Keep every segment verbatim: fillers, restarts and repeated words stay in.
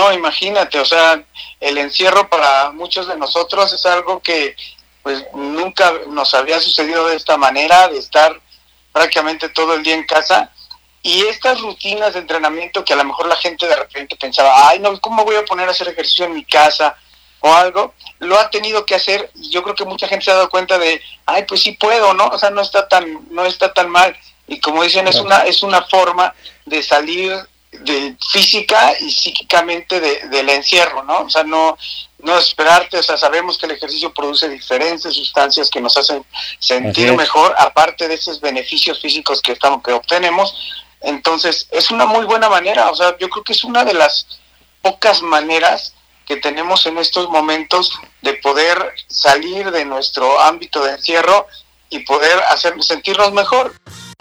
no, imagínate, o sea, el encierro para muchos de nosotros es algo que pues nunca nos había sucedido de esta manera, de estar prácticamente todo el día en casa. Y estas rutinas de entrenamiento que a lo mejor la gente de repente pensaba, ay, no, ¿cómo voy a poner a hacer ejercicio en mi casa? O algo, lo ha tenido que hacer, y yo creo que mucha gente se ha dado cuenta de, ay, pues sí puedo, ¿no? O sea, no está tan, no está tan mal. Y como dicen, es una, es una forma de salir de física y psíquicamente de, del encierro, ¿no? O sea, no, no esperarte, o sea, sabemos que el ejercicio produce diferentes sustancias que nos hacen sentir mejor, aparte de esos beneficios físicos que estamos, que obtenemos. Entonces, es una muy buena manera, o sea, yo creo que es una de las pocas maneras que tenemos en estos momentos de poder salir de nuestro ámbito de encierro y poder hacer sentirnos mejor.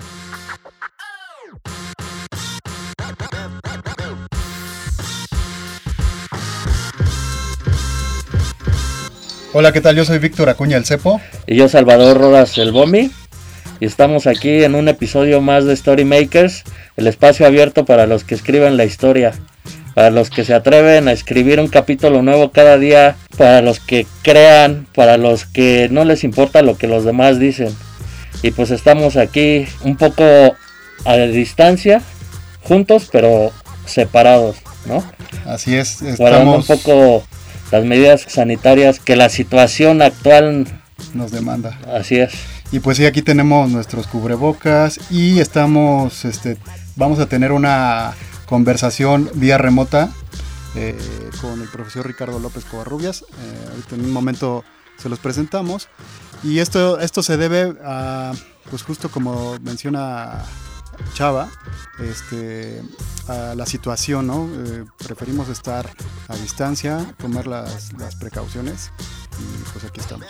Hola, ¿qué tal? Yo soy Víctor Acuña, el Cepo. Y yo, Salvador Rodas, el Bomi. Y estamos aquí en un episodio más de Storymakers, el espacio abierto para los que escriben la historia, para los que se atreven a escribir un capítulo nuevo cada día, para los que crean, para los que no les importa lo que los demás dicen. Y pues estamos aquí un poco a distancia, juntos pero separados, ¿no? Así es, estamos guardando un poco las medidas sanitarias que la situación actual nos demanda. Así es. Y pues sí, aquí tenemos nuestros cubrebocas y estamos, este, vamos a tener una conversación vía remota eh, con el profesor Ricardo López Covarrubias. Eh, ahorita en un momento se los presentamos. Y esto, esto se debe a, pues justo como menciona Chava, este, a la situación, ¿no? Eh, preferimos estar a distancia, tomar las, las precauciones y pues aquí estamos.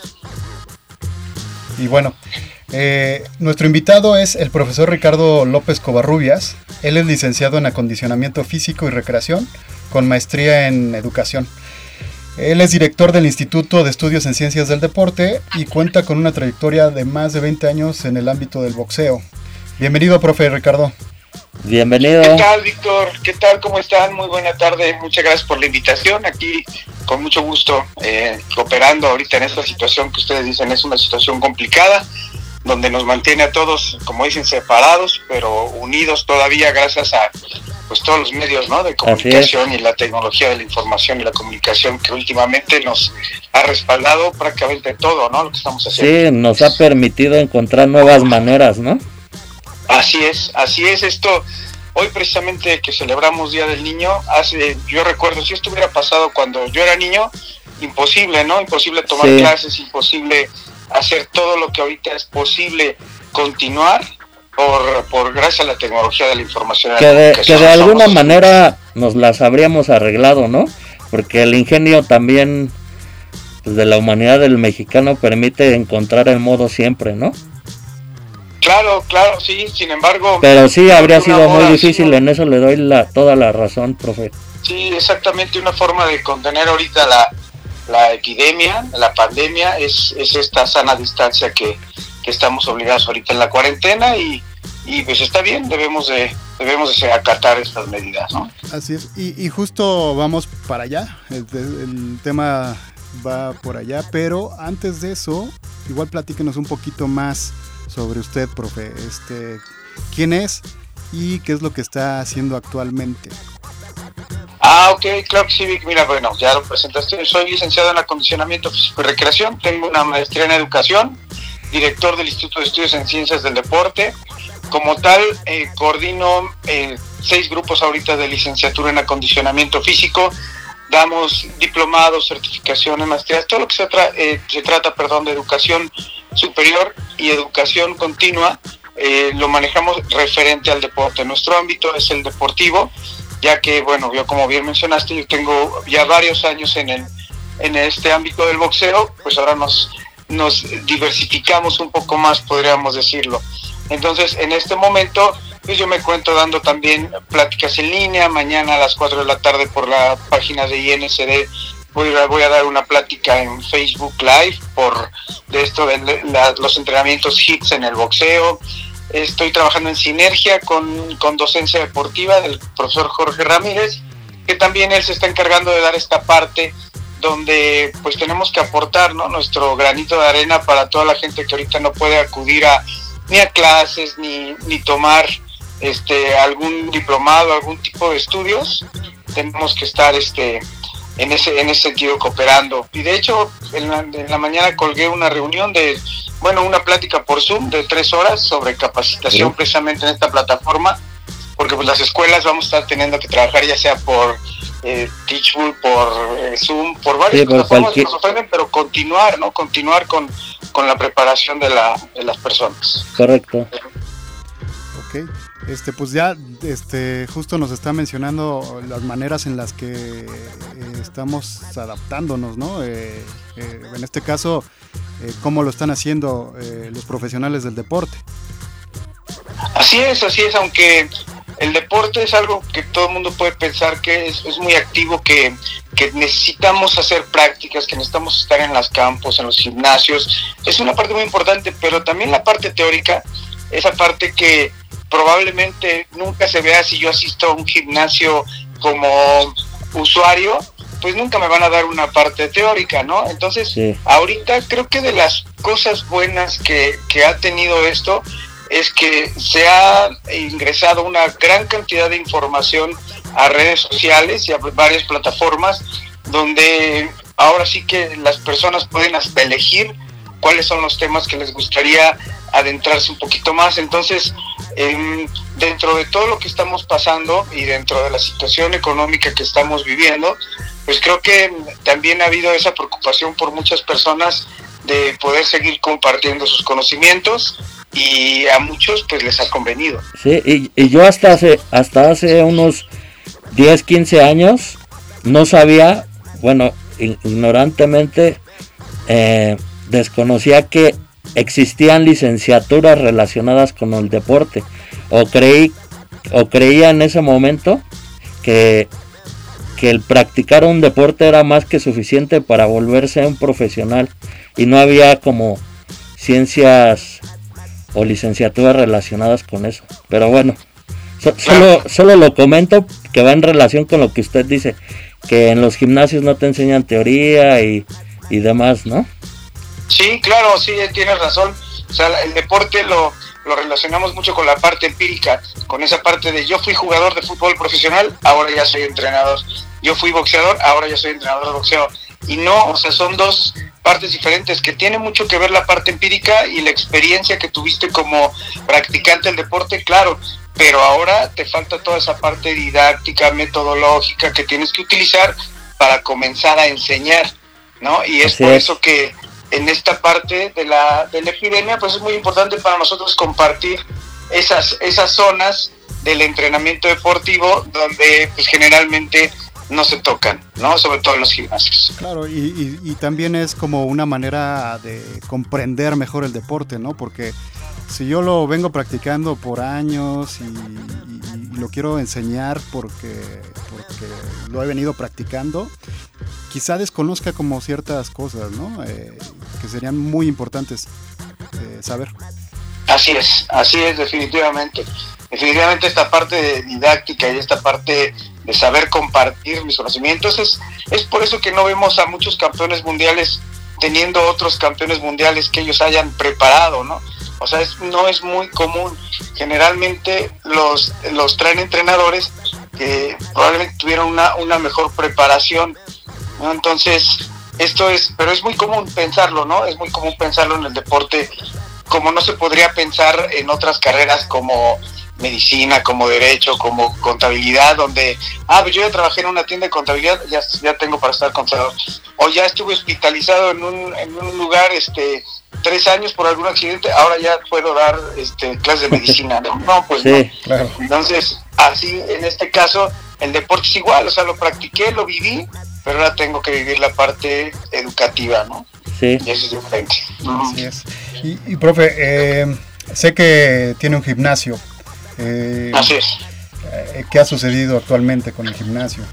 Y bueno, eh, nuestro invitado es el profesor Ricardo López Covarrubias. Él es licenciado en acondicionamiento físico y recreación con maestría en educación. Él es director del Instituto de Estudios en Ciencias del Deporte y cuenta con una trayectoria de más de veinte años en el ámbito del boxeo. Bienvenido, profe Ricardo. Bienvenido. ¿Qué tal, Víctor? ¿Qué tal? ¿Cómo están? Muy buena tarde. Muchas gracias por la invitación. Aquí, con mucho gusto, eh, cooperando ahorita en esta situación que ustedes dicen es una situación complicada, donde nos mantiene a todos, como dicen, separados, pero unidos todavía gracias a pues todos los medios, ¿no?, de comunicación y la tecnología de la información y la comunicación que últimamente nos ha respaldado prácticamente todo, ¿no?, lo que estamos haciendo. Sí, nos ha permitido encontrar nuevas maneras, ¿no? Así es, así es esto. Hoy precisamente que celebramos Día del Niño, hace, yo recuerdo, si esto hubiera pasado cuando yo era niño, imposible, ¿no? Imposible tomar sí. clases, imposible hacer todo lo que ahorita es posible continuar por, por gracias a la tecnología de la información. Que de, que de alguna manera nos las habríamos arreglado, ¿no? Porque el ingenio también pues, de la humanidad del mexicano permite encontrar el modo siempre, ¿no? Claro, claro, sí, sin embargo... Pero sí, habría sido muy difícil, sí, en eso le doy la, toda la razón, profe. Sí, exactamente, una forma de contener ahorita la, la epidemia, la pandemia, es, es esta sana distancia que, que estamos obligados ahorita en la cuarentena y, y pues está bien, debemos de debemos de acatar estas medidas, ¿no? Así es, y, y justo vamos para allá, el, el tema va por allá, pero antes de eso, igual platíquenos un poquito más sobre usted, profe, este, quién es y qué es lo que está haciendo actualmente. Ah, ok, claro que sí, Vic. Mira, bueno, ya lo presentaste. Soy licenciado en acondicionamiento físico y recreación, tengo una maestría en educación, director del Instituto de Estudios en Ciencias del Deporte. Como tal, eh, coordino eh, seis grupos ahorita de licenciatura en acondicionamiento físico. Damos diplomados, certificaciones, maestrías, todo lo que se, tra- eh, se trata, perdón, de educación superior y educación continua, eh, lo manejamos referente al deporte. Nuestro ámbito es el deportivo, ya que, bueno, yo como bien mencionaste, yo tengo ya varios años en el en este ámbito del boxeo, pues ahora nos, nos diversificamos un poco más, podríamos decirlo. Entonces, en este momento, pues yo me cuento dando también pláticas en línea, mañana a las cuatro de la tarde por la página de I N C D Voy a, voy a dar una plática en Facebook Live por de esto de la, los entrenamientos H I I T S en el boxeo. Estoy trabajando en sinergia con, con docencia deportiva del profesor Jorge Ramírez que también él se está encargando de dar esta parte donde pues tenemos que aportar, ¿no?, nuestro granito de arena para toda la gente que ahorita no puede acudir a ni a clases ni, ni tomar este algún diplomado, algún tipo de estudios. Tenemos que estar este en ese en ese sentido cooperando. Y de hecho en la, en la mañana colgué una reunión de, bueno, una plática por Zoom de tres horas sobre capacitación, sí, precisamente en esta plataforma, porque pues las escuelas vamos a estar teniendo que trabajar ya sea por eh, Teachable, por eh, Zoom, por varias, sí, plataformas cualquier... que nos ofrecen, pero continuar, ¿no? Continuar con, con la preparación de, la, de las personas. Correcto. Ok, este, pues ya este, justo nos está mencionando las maneras en las que eh, estamos adaptándonos, ¿no? Eh, eh, en este caso, eh, ¿cómo lo están haciendo eh, los profesionales del deporte? Así es, así es, aunque el deporte es algo que todo el mundo puede pensar que es, es muy activo, que, que necesitamos hacer prácticas, que necesitamos estar en los campos, en los gimnasios. Es una parte muy importante, pero también la parte teórica, esa parte que probablemente nunca se vea si yo asisto a un gimnasio como usuario, pues nunca me van a dar una parte teórica, ¿no? Entonces, sí, ahorita creo que de las cosas buenas que, que ha tenido esto es que se ha ingresado una gran cantidad de información a redes sociales y a varias plataformas donde ahora sí que las personas pueden hasta elegir cuáles son los temas que les gustaría adentrarse un poquito más. Entonces, eh, dentro de todo lo que estamos pasando y dentro de la situación económica que estamos viviendo, pues creo que también ha habido esa preocupación por muchas personas de poder seguir compartiendo sus conocimientos, y a muchos pues les ha convenido. Sí, y, y yo hasta hace hasta hace unos diez, quince años no sabía, bueno, ignorantemente eh, desconocía que existían licenciaturas relacionadas con el deporte, o creí o creía en ese momento que que el practicar un deporte era más que suficiente para volverse un profesional y no había como ciencias o licenciaturas relacionadas con eso. Pero bueno, so, solo, solo lo comento que va en relación con lo que usted dice, que en los gimnasios no te enseñan teoría y, y demás, ¿no? Sí, claro, sí, tienes razón. O sea, el deporte lo, lo relacionamos mucho con la parte empírica, con esa parte de yo fui jugador de fútbol profesional, ahora ya soy entrenador. Yo fui boxeador, ahora ya soy entrenador de boxeo. Y no, o sea, son dos partes diferentes, que tiene mucho que ver la parte empírica y la experiencia que tuviste como practicante del deporte, claro, pero ahora te falta toda esa parte didáctica, metodológica que tienes que utilizar para comenzar a enseñar, ¿no? Y es Así por es. eso que en esta parte de la, de la epidemia, pues es muy importante para nosotros compartir esas, esas zonas del entrenamiento deportivo donde pues generalmente no se tocan, ¿no? Sobre todo en los gimnasios. Claro, y, y, y también es como una manera de comprender mejor el deporte, ¿no? Porque si yo lo vengo practicando por años y, y, y lo quiero enseñar porque, porque lo he venido practicando, quizá desconozca como ciertas cosas, ¿no? Eh, que serían muy importantes eh, saber. Así es, así es, definitivamente. Definitivamente esta parte de didáctica y esta parte de saber compartir mis conocimientos, es, es por eso que no vemos a muchos campeones mundiales teniendo otros campeones mundiales que ellos hayan preparado, ¿no? O sea, es, no es muy común. Generalmente los, los traen entrenadores que probablemente tuvieron una, una mejor preparación, ¿no? Entonces, esto es, pero es muy común pensarlo, ¿no? Es muy común pensarlo en el deporte, como no se podría pensar en otras carreras como medicina, como derecho, como contabilidad, donde, ah, pues yo ya trabajé en una tienda de contabilidad, ya, ya tengo para estar contador, o ya estuve hospitalizado en un, en un lugar, este, tres años por algún accidente, ahora ya puedo dar, este, clases de medicina, ¿no? No, pues sí, no. Claro. Entonces, así, en este caso, el deporte es igual, o sea, lo practiqué, lo viví, pero ahora tengo que vivir la parte educativa, ¿no? Sí. Y eso es diferente. Así es. Y, y profe, eh, sé que tiene un gimnasio. Eh, Así es. Eh, ¿Qué ha sucedido actualmente con el gimnasio?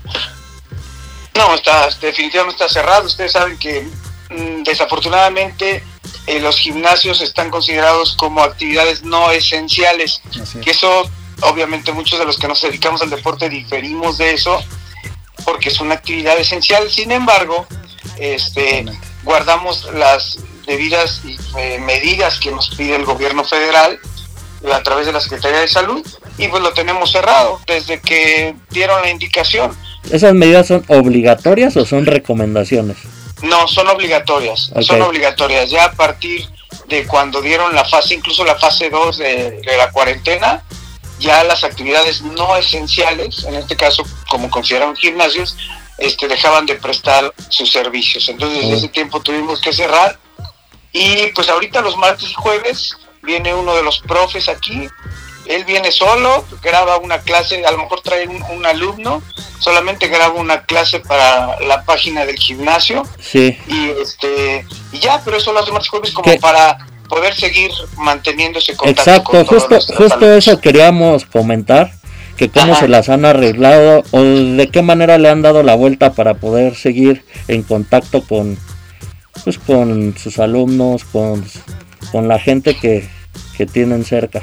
No, está, definitivamente está cerrado. Ustedes saben que mmm, desafortunadamente eh, los gimnasios están considerados como actividades no esenciales. Que eso, obviamente muchos de los que nos dedicamos al deporte diferimos de eso, que es una actividad esencial. Sin embargo, este, guardamos las debidas eh, medidas que nos pide el gobierno federal a través de la Secretaría de Salud, y pues lo tenemos cerrado desde que dieron la indicación. ¿Esas medidas son obligatorias o son recomendaciones? No, son obligatorias, okay. Son obligatorias. Ya a partir de cuando dieron la fase, incluso la fase dos de, de la cuarentena, ya las actividades no esenciales, en este caso como consideraron gimnasios, este, dejaban de prestar sus servicios. Entonces desde uh. ese tiempo tuvimos que cerrar, y pues ahorita los martes y jueves viene uno de los profes aquí. Él viene solo, graba una clase, a lo mejor trae un, un alumno, solamente graba una clase para la página del gimnasio. Sí. Y este y ya, pero eso lo hace martes y jueves como ¿Qué? Para poder seguir manteniendo ese contacto. Exacto, con justo, justo alumnos. Eso queríamos comentar, que cómo Ajá. se las han arreglado o de qué manera le han dado la vuelta para poder seguir en contacto con, pues, con sus alumnos, con, con la gente que, que tienen cerca.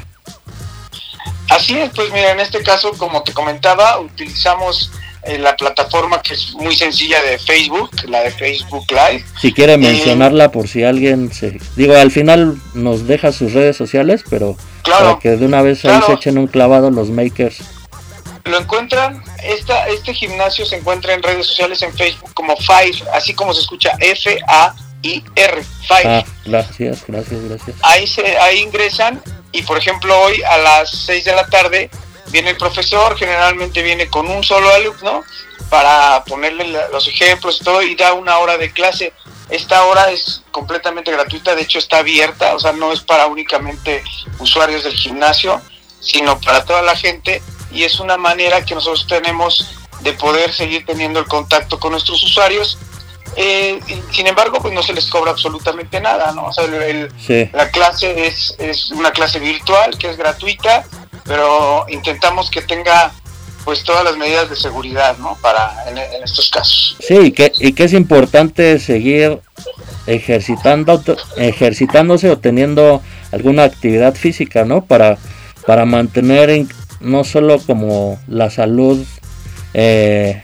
Así es, pues mira, en este caso, como te comentaba, utilizamos eh, la plataforma que es muy sencilla de Facebook, la de Facebook Live. Si quiere eh, mencionarla por si alguien se... Digo, al final nos deja sus redes sociales, pero claro, para que de una vez claro. ahí se echen un clavado los makers. Lo encuentran, esta, este gimnasio se encuentra en redes sociales, en Facebook como Fire, así como se escucha, F A I R, Fire. Ah, gracias, gracias, gracias. Ahí, se, ahí ingresan. Y por ejemplo hoy a las seis de la tarde viene el profesor, generalmente viene con un solo alumno para ponerle la, los ejemplos y todo, y da una hora de clase. Esta hora es completamente gratuita, de hecho está abierta, o sea, no es para únicamente usuarios del gimnasio, sino para toda la gente, y es una manera que nosotros tenemos de poder seguir teniendo el contacto con nuestros usuarios. Eh, sin embargo, pues no se les cobra absolutamente nada, ¿no? O sea, el, el, sí. la clase es, es una clase virtual que es gratuita, pero intentamos que tenga pues todas las medidas de seguridad, ¿no? Para en, en estos casos. Sí, y que, y que es importante seguir ejercitando, ejercitándose o teniendo alguna actividad física, ¿no? Para, para mantener en, no solo como la salud eh,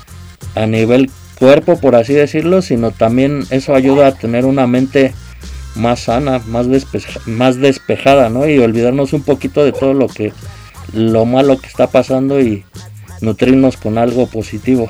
a nivel cuerpo, por así decirlo, sino también eso ayuda a tener una mente más sana, más despeja, más despejada, ¿no? Y olvidarnos un poquito de todo lo que lo malo que está pasando y nutrirnos con algo positivo.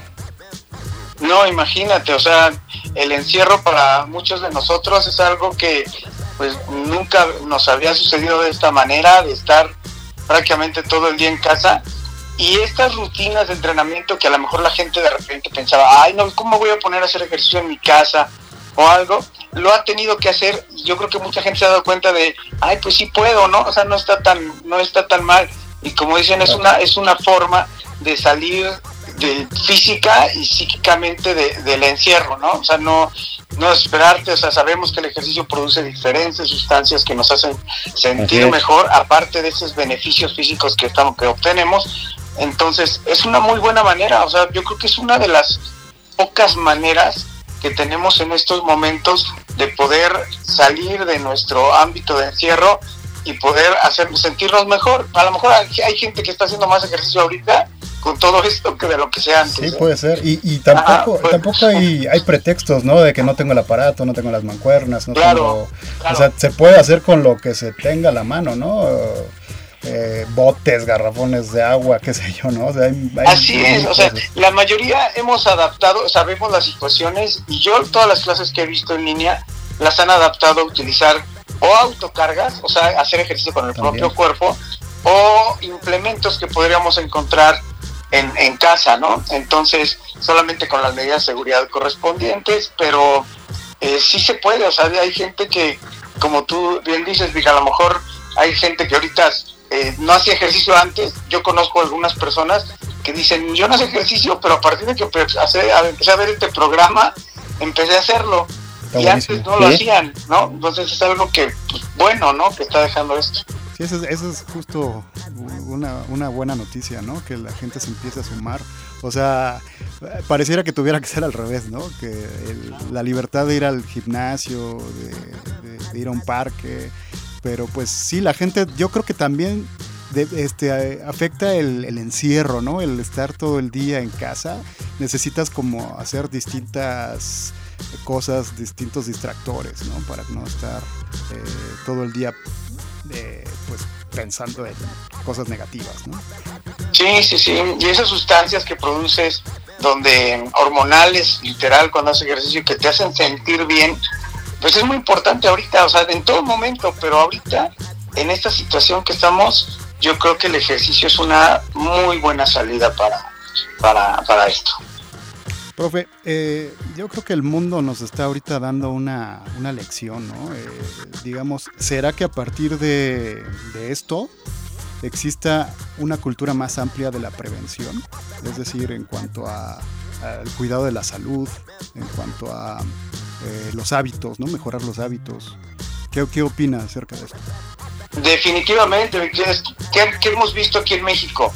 No, imagínate, o sea, el encierro para muchos de nosotros es algo que pues nunca nos había sucedido de esta manera, de estar prácticamente todo el día en casa. Y estas rutinas de entrenamiento que a lo mejor la gente de repente pensaba, ay no, ¿cómo voy a poner a hacer ejercicio en mi casa? O algo, lo ha tenido que hacer, y yo creo que mucha gente se ha dado cuenta de, ay pues sí puedo, ¿no? O sea, no está tan, no está tan mal. Y como dicen, es una, es una forma de salir de física y psíquicamente de, del encierro, ¿no? O sea, no, no esperarte, o sea, sabemos que el ejercicio produce diferentes sustancias que nos hacen sentir mejor, aparte de esos beneficios físicos que estamos, que obtenemos. Entonces es una muy buena manera, o sea, yo creo que es una de las pocas maneras que tenemos en estos momentos de poder salir de nuestro ámbito de encierro y poder hacer sentirnos mejor. A lo mejor hay, hay gente que está haciendo más ejercicio ahorita con todo esto que de lo que sea antes. Sí, puede ser, y, y tampoco, Ajá, pues, tampoco hay, hay pretextos, ¿no? De que no tengo el aparato, no tengo las mancuernas, no claro, tengo... Claro. O sea, se puede hacer con lo que se tenga a la mano, ¿no? Eh, botes, garrafones de agua, qué sé yo, ¿no? O sea, hay, hay Así es, o sea, la mayoría hemos adaptado, sabemos las situaciones, y yo todas las clases que he visto en línea las han adaptado a utilizar o autocargas, o sea, hacer ejercicio con el También. propio cuerpo, o implementos que podríamos encontrar en, en casa, ¿no? Entonces, solamente con las medidas de seguridad correspondientes, pero eh, sí se puede, o sea, hay gente que, como tú bien dices, Vic, a lo mejor hay gente que ahorita eh, no hacía ejercicio antes. Yo conozco algunas personas que dicen, yo no hacía ejercicio, pero a partir de que empecé a, empecé a ver este programa, empecé a hacerlo. Está y buenísimo. Antes no ¿Sí? lo hacían, ¿no? Entonces es algo que, pues, bueno, ¿no? Que está dejando esto. Sí, eso es, eso es justo una, una buena noticia, ¿no? Que la gente se empiece a sumar. O sea, pareciera que tuviera que ser al revés, ¿no? Que el, la libertad de ir al gimnasio, de, de, de ir a un parque. Pero pues sí, la gente, yo creo que también de, este, afecta el, el encierro, ¿no? El estar todo el día en casa. Necesitas como hacer distintas cosas, distintos distractores, ¿no? Para no estar eh, todo el día eh, pues pensando en cosas negativas, ¿no? Sí, sí, sí. Y esas sustancias que produces, donde hormonales, literal, cuando haces ejercicio, que te hacen sentir bien, pues es muy importante ahorita, o sea, en todo momento, pero ahorita, en esta situación que estamos, yo creo que el ejercicio es una muy buena salida para, para, para esto. Profe, eh, yo creo que el mundo nos está ahorita dando una, una lección, ¿no? Eh, digamos, ¿será que a partir de, de esto exista una cultura más amplia de la prevención? Es decir, en cuanto a, al cuidado de la salud, en cuanto a eh, los hábitos, ¿no? Mejorar los hábitos. ¿Qué, qué opina acerca de esto? Definitivamente, ¿qué, qué hemos visto aquí en México?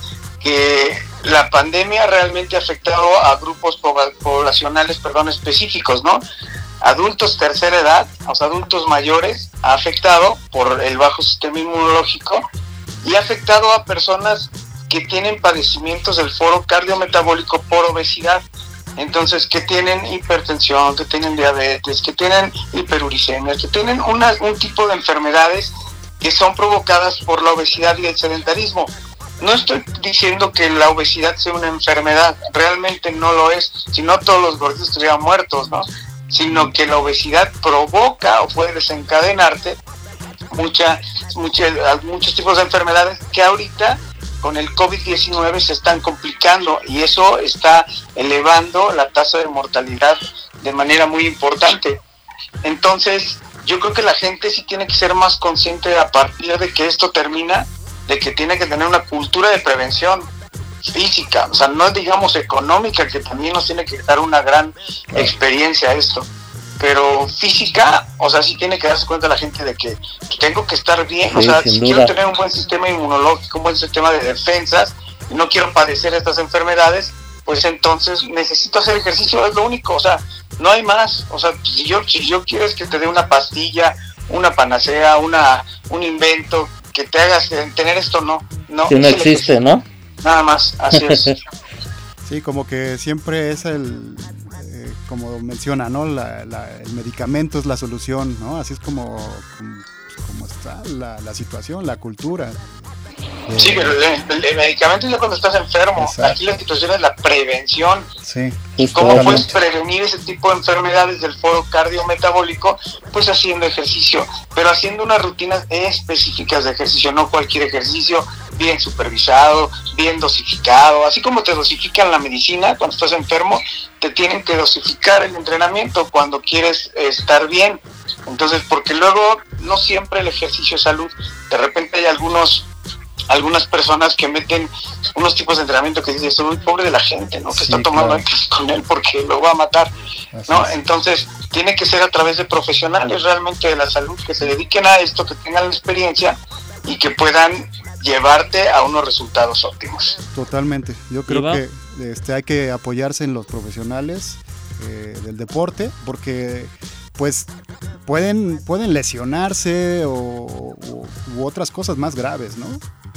Que la pandemia realmente ha afectado a grupos poblacionales, perdón, específicos, ¿no? Adultos tercera edad, o sea, adultos mayores, ha afectado por el bajo sistema inmunológico y ha afectado a personas que tienen padecimientos del foro cardiometabólico por obesidad. Entonces, que tienen hipertensión, que tienen diabetes, que tienen hiperuricemia, que tienen una, un tipo de enfermedades que son provocadas por la obesidad y el sedentarismo. No estoy diciendo que la obesidad sea una enfermedad, realmente no lo es, si no todos los gorditos estarían muertos, ¿no? Sino que la obesidad provoca o puede desencadenarte mucha, mucha, muchos tipos de enfermedades que ahorita con el covid diecinueve se están complicando y eso está elevando la tasa de mortalidad de manera muy importante. Entonces, yo creo que la gente sí tiene que ser más consciente a partir de que esto termina, de que tiene que tener una cultura de prevención física, o sea, no digamos económica, que también nos tiene que dar una gran experiencia esto, pero física, o sea, sí tiene que darse cuenta la gente de que tengo que estar bien, sí, o sea, si duda. Quiero tener un buen sistema inmunológico, un buen sistema de defensas, y no quiero padecer estas enfermedades, pues entonces necesito hacer ejercicio, es lo único, o sea, no hay más, o sea, si yo, si yo quiero es que te dé una pastilla, una panacea, una, un invento, que te hagas tener esto, no, no. Que no existe, ¿no? Nada más, así es. Sí, como que siempre es el, eh, como menciona, ¿no? La, la, el medicamento es la solución, ¿no? Así es como, como, como está la, la situación, la cultura. Eh, sí, pero el, el, el medicamento es ya cuando estás enfermo. Exacto. Aquí la situación es la prevención. Sí. ¿Cómo puedes prevenir ese tipo de enfermedades del foro cardiometabólico? Pues haciendo ejercicio, pero haciendo unas rutinas específicas de ejercicio, no cualquier ejercicio, bien supervisado, bien dosificado. Así como te dosifican la medicina cuando estás enfermo, te tienen que dosificar el entrenamiento cuando quieres estar bien. Entonces, porque luego no siempre el ejercicio es salud. De repente hay algunos algunas personas que meten unos tipos de entrenamiento que dicen, soy muy pobre de la gente, ¿no? Que sí, está tomando claro. con él porque lo va a matar, así ¿no? Es. Entonces, tiene que ser a través de profesionales realmente de la salud que se dediquen a esto, que tengan la experiencia y que puedan llevarte a unos resultados óptimos. Totalmente. Yo creo ¿Iba? que este, hay que apoyarse en los profesionales eh, del deporte porque pues pueden pueden lesionarse o, o u otras cosas más graves, ¿no?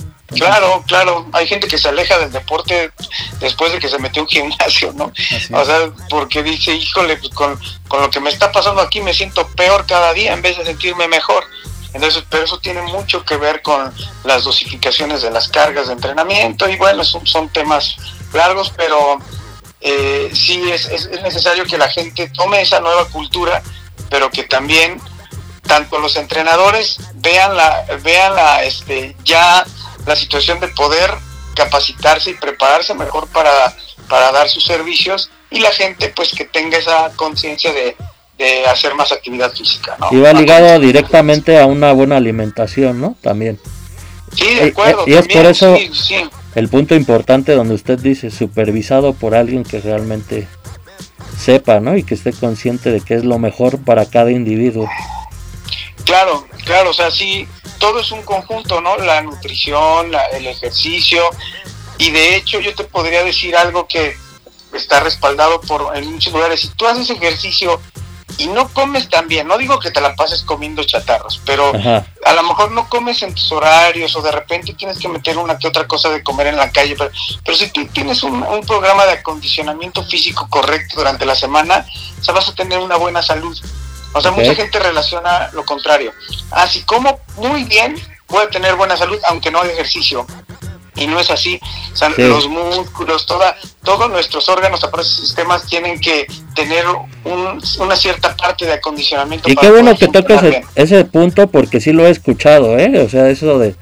Claro, claro, hay gente que se aleja del deporte después de que se metió en un gimnasio, ¿no? Así o sea, porque dice, híjole, pues con, con lo que me está pasando aquí me siento peor cada día en vez de sentirme mejor. Entonces, pero eso tiene mucho que ver con las dosificaciones de las cargas de entrenamiento y bueno, son, son temas largos, pero eh, sí es, es, es necesario que la gente tome esa nueva cultura, pero que también tanto los entrenadores vean la, vean la, este, ya la situación de poder capacitarse y prepararse mejor para, para dar sus servicios y la gente pues que tenga esa conciencia de, de hacer más actividad física, ¿no? Y va ligado directamente a una buena alimentación, ¿no? También. Sí, de acuerdo. Y, y es también, por eso sí, sí. el punto importante donde usted dice supervisado por alguien que realmente sepa, ¿no? Y que esté consciente de qué es lo mejor para cada individuo. Claro, claro, o sea, sí, todo es un conjunto, ¿no? La nutrición, la, el ejercicio, y de hecho yo te podría decir algo que está respaldado por en muchos lugares. Si tú haces ejercicio y no comes tan bien, no digo que te la pases comiendo chatarros, pero Ajá. a lo mejor no comes en tus horarios o de repente tienes que meter una que otra cosa de comer en la calle, pero, pero si tú tienes un, un programa de acondicionamiento físico correcto durante la semana, o sea, vas a tener una buena salud. O sea, okay. mucha gente relaciona lo contrario. Ah, si como muy bien, voy a tener buena salud, aunque no haga ejercicio. Y no es así. O sea, sí. los músculos, toda, todos nuestros órganos, aparte de sistemas, tienen que tener un, una cierta parte de acondicionamiento. Y qué bueno que tocas ese, ese punto, porque sí lo he escuchado, ¿eh? O sea, eso de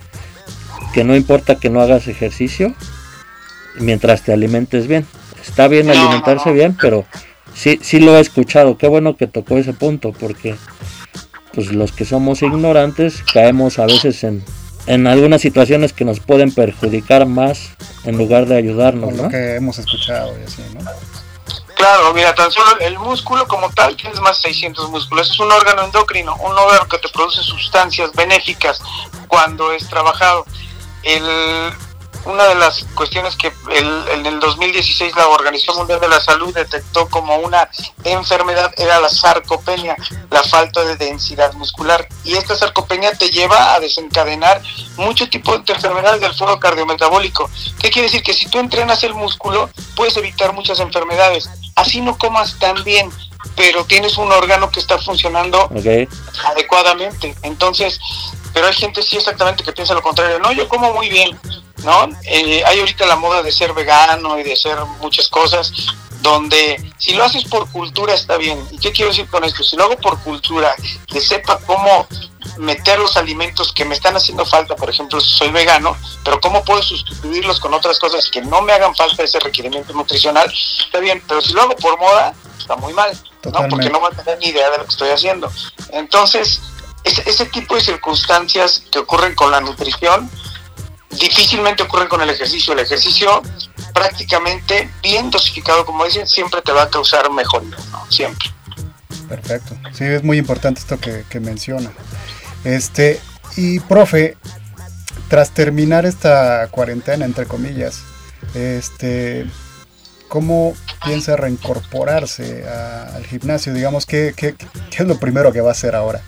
que no importa que no hagas ejercicio mientras te alimentes bien. Está bien no, alimentarse no, no. bien, pero sí, sí lo he escuchado. Qué bueno que tocó ese punto, porque pues los que somos ignorantes caemos a veces en en algunas situaciones que nos pueden perjudicar más en lugar de ayudarnos, ¿no? Lo que hemos escuchado y así, ¿no? Claro, mira, tan solo el músculo como tal, tienes más de seiscientos músculos, es un órgano endocrino, un órgano que te produce sustancias benéficas cuando es trabajado. El, una de las cuestiones que el, en el dos mil dieciséis la Organización Mundial de la Salud detectó como una enfermedad era la sarcopenia, la falta de densidad muscular, y esta sarcopenia te lleva a desencadenar mucho tipo de enfermedades del foro cardiometabólico. ¿Qué quiere decir? Que si tú entrenas el músculo puedes evitar muchas enfermedades, así no comas tan bien, pero tienes un órgano que está funcionando okay. adecuadamente. Entonces, pero hay gente sí exactamente que piensa lo contrario. No, yo como muy bien, ¿no? Eh, hay ahorita la moda de ser vegano y de ser muchas cosas, donde si lo haces por cultura está bien. ¿Y qué quiero decir con esto? Si lo hago por cultura, que sepa cómo meter los alimentos que me están haciendo falta, por ejemplo, soy vegano, pero cómo puedo sustituirlos con otras cosas que no me hagan falta ese requerimiento nutricional, está bien. Pero si lo hago por moda, está muy mal, ¿no? Porque no voy a tener ni idea de lo que estoy haciendo. Entonces, ese, ese tipo de circunstancias que ocurren con la nutrición difícilmente ocurren con el ejercicio. El ejercicio prácticamente bien dosificado, como dicen, siempre te va a causar mejoría, ¿no? Siempre. Perfecto. Sí, es muy importante esto que, que menciona. Este, y profe, tras terminar esta cuarentena, entre comillas, este, ¿cómo piensa reincorporarse a, al gimnasio? Digamos, ¿qué, qué, ¿qué es lo primero que va a hacer ahora?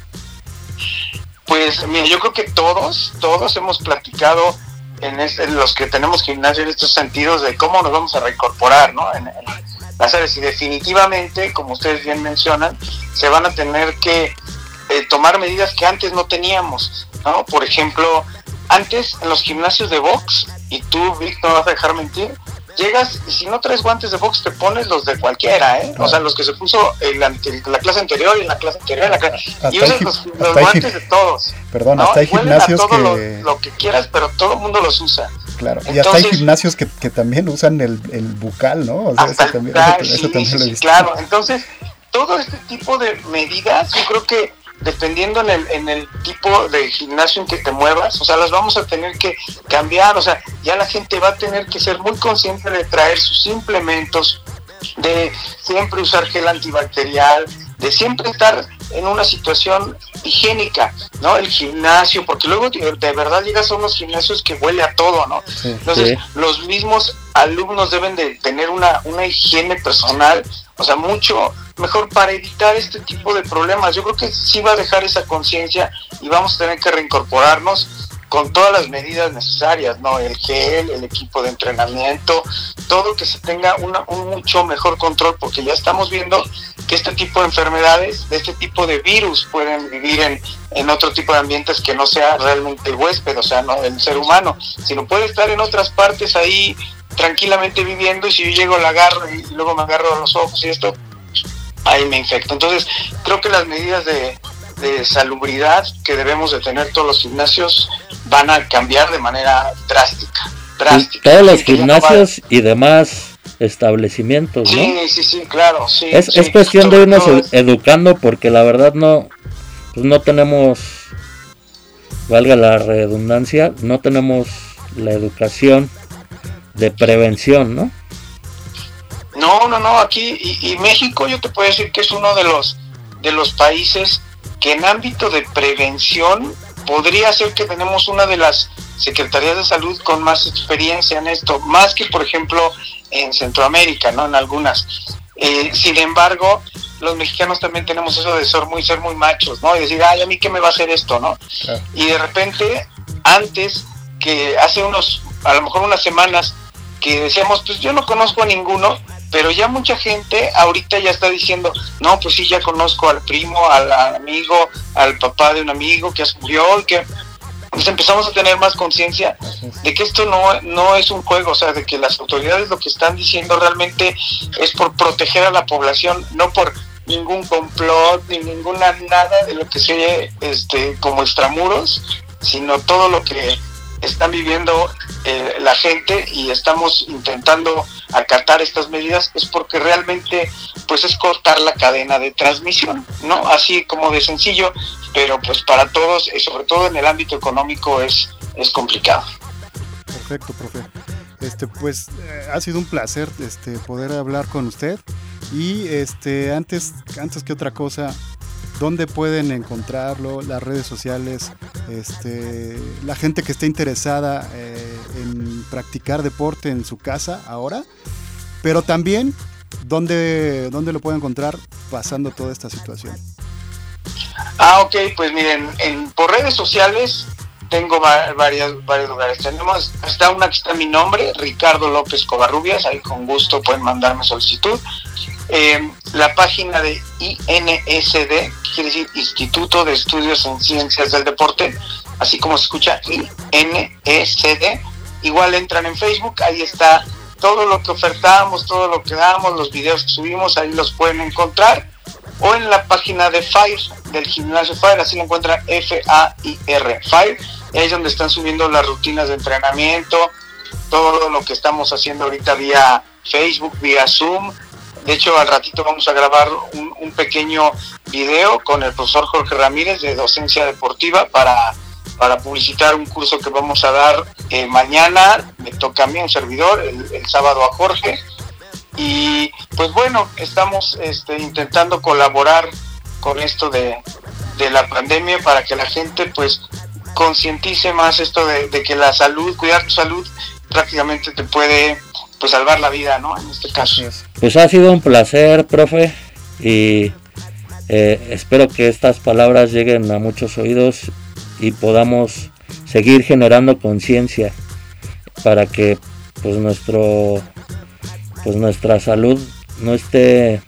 Pues mira, yo creo que todos, todos hemos platicado en, este, en los que tenemos gimnasio en estos sentidos de cómo nos vamos a reincorporar, ¿no? En, en las áreas, y definitivamente, como ustedes bien mencionan, se van a tener que eh, tomar medidas que antes no teníamos, ¿no? Por ejemplo, antes en los gimnasios de box, y tú, Vic, no vas a dejar mentir, llegas y si no traes guantes de box te pones los de cualquiera, ¿eh? Claro. O sea, los que se puso en la, en la clase anterior y en la clase anterior en la clase, y usas los, los guantes hay, de todos. Perdón, ¿no? Hasta hay gimnasios a todo que... lo, lo que quieras, pero todo el mundo los usa. Claro, entonces, y hasta hay gimnasios que, que también usan el, el bucal, ¿no? O sea, eso también, eso, sí, eso también sí, lo he sí, visto. claro, entonces todo este tipo de medidas, yo creo que dependiendo en el, en el tipo de gimnasio en que te muevas, o sea, las vamos a tener que cambiar, o sea, ya la gente va a tener que ser muy consciente de traer sus implementos, de siempre usar gel antibacterial, de siempre estar en una situación higiénica, ¿no? El gimnasio, porque luego de, de verdad llegas a unos gimnasios que huele a todo, ¿no? Sí, Entonces, sí. los mismos alumnos deben de tener una, una higiene personal, o sea, mucho mejor para evitar este tipo de problemas. Yo creo que sí va a dejar esa conciencia y vamos a tener que reincorporarnos con todas las medidas necesarias, ¿no? El gel, el equipo de entrenamiento, todo que se tenga una, un mucho mejor control, porque ya estamos viendo que este tipo de enfermedades, de este tipo de virus pueden vivir en, en otro tipo de ambientes que no sea realmente el huésped, o sea, no el ser humano, sino puede estar en otras partes ahí tranquilamente viviendo, y si yo llego la agarro y luego me agarro los ojos y esto, ahí me infecto. Entonces, creo que las medidas de, de salubridad que debemos de tener todos los gimnasios van a cambiar de manera drástica. drástica. Todos los gimnasios no va... y demás establecimientos, ¿no? Sí, sí, sí, claro. Sí, es, sí, es cuestión de irnos es... educando, porque la verdad no, pues no tenemos, valga la redundancia, no tenemos la educación de prevención, ¿no? No, no, no, aquí, y, y México yo te puedo decir que es uno de los, de los países que en ámbito de prevención podría ser que tenemos una de las secretarías de salud con más experiencia en esto, más que por ejemplo en Centroamérica, ¿no? En algunas. Eh, sin embargo, los mexicanos también tenemos eso de ser muy, ser muy machos, ¿no? Y decir, ay, ¿a mí qué me va a hacer esto, no? Claro. Y de repente, antes, que hace unos, a lo mejor unas semanas, que decíamos, pues yo no conozco a ninguno, pero ya mucha gente ahorita ya está diciendo, no, pues sí, ya conozco al primo, al, al amigo, al papá de un amigo que murió, y que pues empezamos a tener más conciencia de que esto no, no es un juego, o sea, de que las autoridades lo que están diciendo realmente es por proteger a la población, no por ningún complot, ni ninguna nada de lo que se oye este, como extramuros, sino todo lo que están viviendo eh, la gente, y estamos intentando acatar estas medidas es porque realmente pues es cortar la cadena de transmisión, ¿no? Así como de sencillo, pero pues para todos, y sobre todo en el ámbito económico, es, es complicado. Perfecto, profe. Este, pues eh, ha sido un placer este, poder hablar con usted, y este, antes, antes que otra cosa, ¿dónde pueden encontrarlo? Las redes sociales, este, la gente que esté interesada eh, en practicar deporte en su casa ahora, pero también ¿dónde, dónde lo pueden encontrar pasando toda esta situación? Ah, ok, pues miren, en, por redes sociales tengo va, varias, varios lugares. Tenemos, está una que está mi nombre, Ricardo López Covarrubias, ahí con gusto pueden mandarme solicitud. Eh, la página de I N S D, quiere decir Instituto de Estudios en Ciencias del Deporte, así como se escucha I N S D. Igual entran en Facebook, ahí está todo lo que ofertamos, todo lo que damos, los videos que subimos, ahí los pueden encontrar. O en la página de Fire, del gimnasio Fire, así lo encuentran, F A I R, Fire. Ahí es donde están subiendo las rutinas de entrenamiento, todo lo que estamos haciendo ahorita vía Facebook, vía Zoom. De hecho, al ratito vamos a grabar un, un pequeño video con el profesor Jorge Ramírez de Docencia Deportiva para, para publicitar un curso que vamos a dar eh, mañana. Me toca a mí, un servidor, el, el sábado a Jorge. Y pues bueno, estamos este, intentando colaborar con esto de, de la pandemia para que la gente pues concientice más esto de, de que la salud, cuidar tu salud prácticamente te puede pues salvar la vida, ¿no? En este caso. Pues ha sido un placer, profe, y eh, espero que estas palabras lleguen a muchos oídos y podamos seguir generando conciencia para que pues nuestro pues nuestra salud no esté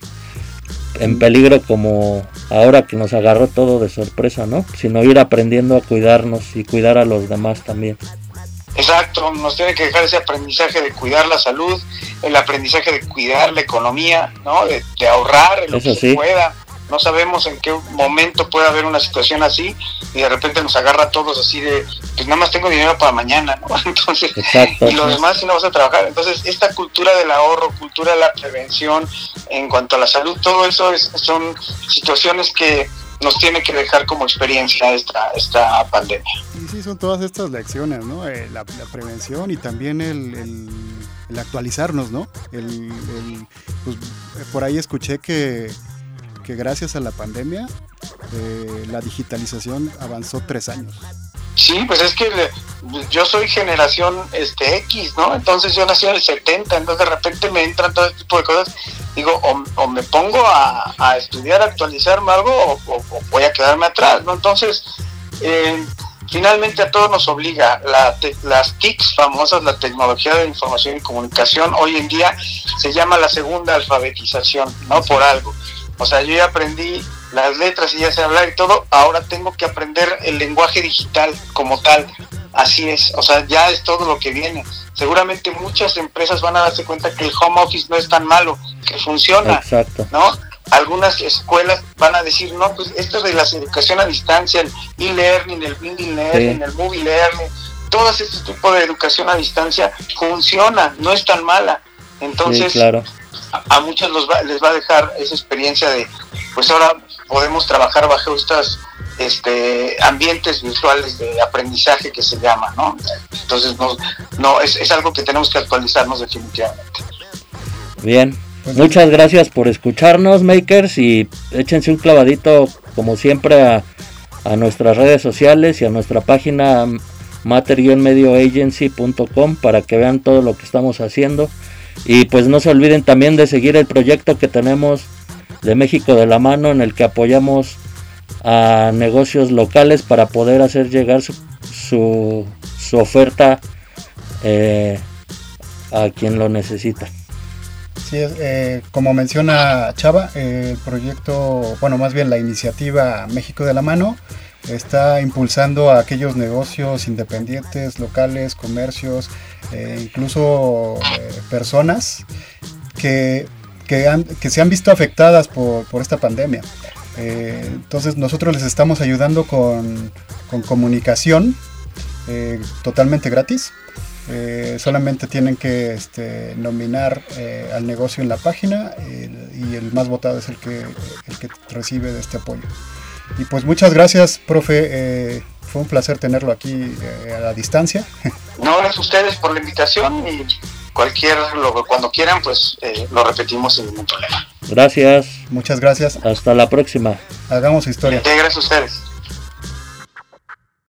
en peligro como ahora que nos agarró todo de sorpresa, ¿no? Sino ir aprendiendo a cuidarnos y cuidar a los demás también. Exacto, nos tiene que dejar ese aprendizaje de cuidar la salud, el aprendizaje de cuidar la economía, ¿no? De, de ahorrar lo Eso que sí. se pueda. No sabemos en qué momento puede haber una situación así y de repente nos agarra a todos así de, pues nada más tengo dinero para mañana, ¿no? Entonces, Exacto, y lo sí. demás si no vas a trabajar. Entonces, esta cultura del ahorro, cultura de la prevención en cuanto a la salud, todo eso es, son situaciones que nos tiene que dejar como experiencia esta, esta pandemia. Y sí, son todas estas lecciones, ¿no? Eh, la, la prevención y también el, el, el actualizarnos, ¿no? El, el, pues, por ahí escuché que, que gracias a la pandemia eh, la digitalización avanzó tres años. Sí, pues es que le, yo soy generación este X, ¿no? Entonces yo nací en el setenta, entonces de repente me entran todo este tipo de cosas. Digo, o, o me pongo a, a estudiar, a actualizarme algo, o, o, o voy a quedarme atrás, ¿no? Entonces, eh, finalmente a todos nos obliga. La te, las T I Cs famosas, la tecnología de información y comunicación, hoy en día se llama la segunda alfabetización, ¿no? Por algo. O sea, yo ya aprendí las letras y ya sé hablar y todo, ahora tengo que aprender el lenguaje digital como tal. Así es, o sea, ya es todo lo que viene. Seguramente muchas empresas van a darse cuenta que el home office no es tan malo, que funciona. Exacto. ¿No? Algunas escuelas van a decir, no, pues esto de la educación a distancia, el e-learning, el blended learning, sí. el movie learning, todo este tipo de educación a distancia funciona, no es tan mala. Entonces, sí, claro. a, a muchos los va, les va a dejar esa experiencia de, pues ahora podemos trabajar bajo estas este ambientes virtuales de aprendizaje que se llama, ¿no? Entonces no, no es, es algo que tenemos que actualizarnos definitivamente. Bien, muchas gracias por escucharnos, makers, y échense un clavadito como siempre a, a nuestras redes sociales y a nuestra página mater medio agency punto com para que vean todo lo que estamos haciendo. Y pues no se olviden también de seguir el proyecto que tenemos de México de la Mano, en el que apoyamos a negocios locales para poder hacer llegar su, su, su oferta eh, a quien lo necesita. Sí, eh, como menciona Chava, eh, el proyecto, bueno, más bien la iniciativa México de la Mano está impulsando a aquellos negocios independientes, locales, comercios, eh, incluso eh, personas que, que, han, que se han visto afectadas por, por esta pandemia. Eh, entonces nosotros les estamos ayudando con, con comunicación eh, totalmente gratis. Eh, solamente tienen que este, nominar eh, al negocio en la página el, y el más votado es el que, el que recibe de este apoyo. Y pues muchas gracias, profe, eh, fue un placer tenerlo aquí eh, a la distancia. No, gracias a ustedes por la invitación y cualquier, lo, cuando quieran, pues eh, lo repetimos sin ningún problema. Gracias. Muchas gracias. Hasta la próxima. Hagamos historia. Sí, gracias a ustedes.